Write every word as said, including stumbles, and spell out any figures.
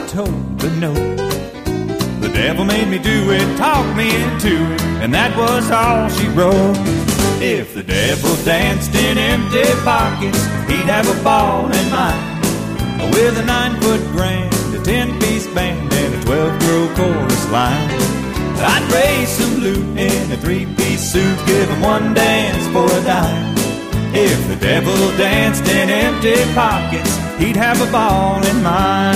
told the note. The devil made me do it, talked me into it, and that was all she wrote. If the devil danced in empty pockets, he'd have a ball in mine, with a nine-foot grand, a ten-piece band, and a twelve-girl chorus line. I'd raise some loot in a three-piece suit, give him one dance for a dime. If the devil danced in empty pockets, he'd have a ball in mine.